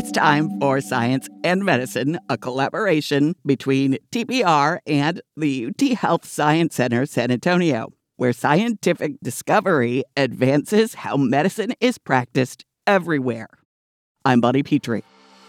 It's time for Science and Medicine, a collaboration between TPR and the UT Health Science Center San Antonio, where scientific discovery advances how medicine is practiced everywhere. I'm Bonnie Petrie.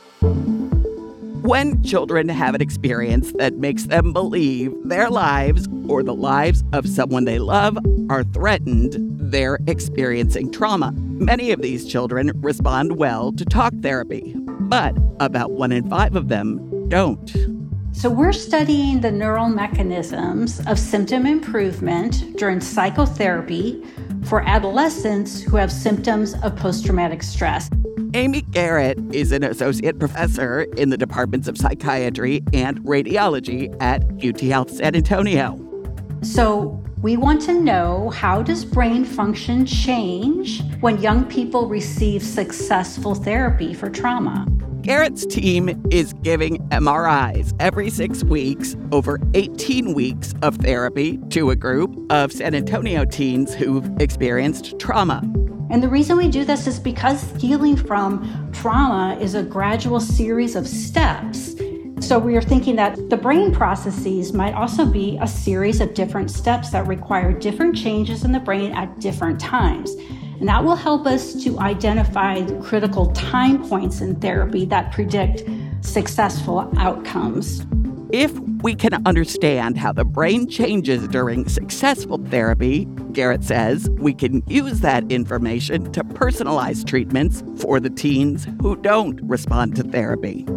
When children have an experience that makes them believe their lives or the lives of someone they love are threatened, they're experiencing trauma. Many of these children respond well to talk therapy, but about 1 in 5 of them don't. So we're studying the neural mechanisms of symptom improvement during psychotherapy for adolescents who have symptoms of post-traumatic stress. Amy Garrett is an associate professor in the departments of psychiatry and radiology at UT Health San Antonio. So we want to know, how does brain function change when young people receive successful therapy for trauma? Garrett's team is giving MRIs every 6 weeks over 18 weeks of therapy to a group of San Antonio teens who've experienced trauma. And the reason we do this is because healing from trauma is a gradual series of steps. So we are thinking that the brain processes might also be a series of different steps that require different changes in the brain at different times. And that will help us to identify the critical time points in therapy that predict successful outcomes. If we can understand how the brain changes during successful therapy, Garrett says, we can use that information to personalize treatments for the teens who don't respond to therapy.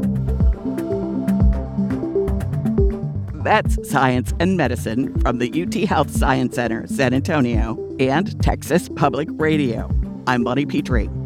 That's Science and Medicine from the UT Health Science Center, San Antonio, and Texas Public Radio. I'm Bonnie Petrie.